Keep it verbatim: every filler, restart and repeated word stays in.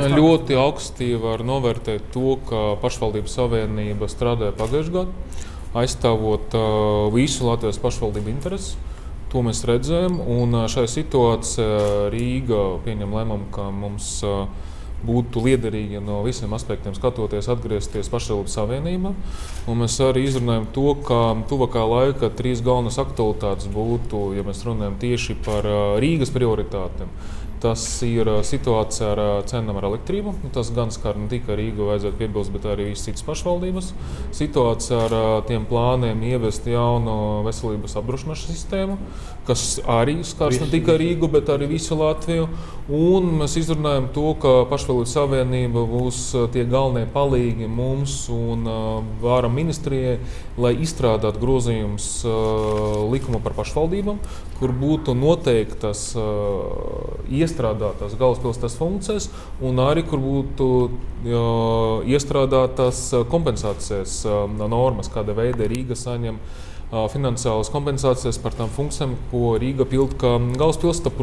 Ļoti augstī var novērtēt to, ka pašvaldības savienība strādāja pagājušajā gadā, aizstāvot uh, visu Latvijas pašvaldību intereses. To mēs redzējām, un šajā situācijā Rīga pieņem lēmumu, ka mums uh, būtu liederīgi no visiem aspektiem skatoties, atgriezties pašvaldības savienībā. Un mēs arī izrunājam to, ka tuvākā laika trīs galvenās aktualitātes būtu, ja mēs runājam tieši par uh, Rīgas prioritātēm. Tas ir situācija ar cenām ar elektrību. Tas gan skar ne tikai Rīgu, vajadzētu piebilst, bet arī visas citas pašvaldības. Situācija ar tiem plāniem ievest jaunu veselības apdrošināšanas sistēmu, kas arī skars ne tikai Rīgu, bet arī visu Latviju. Un mēs izrunājam to, ka pašvaldības savienība būs tie galvenie palīgi mums un vāra ministrijai, lai izstrādātu grozījumus likuma par pašvaldībām, kur būtu noteiktas iestrādātās galvaspilsētas funkcijas un arī, kur būtu jā, iestrādātas kompensācijas normas, kāda veida Rīga saņem finansiālas kompensācijas par tām funkcijām, ko Rīga pild kā galvaspilsēta.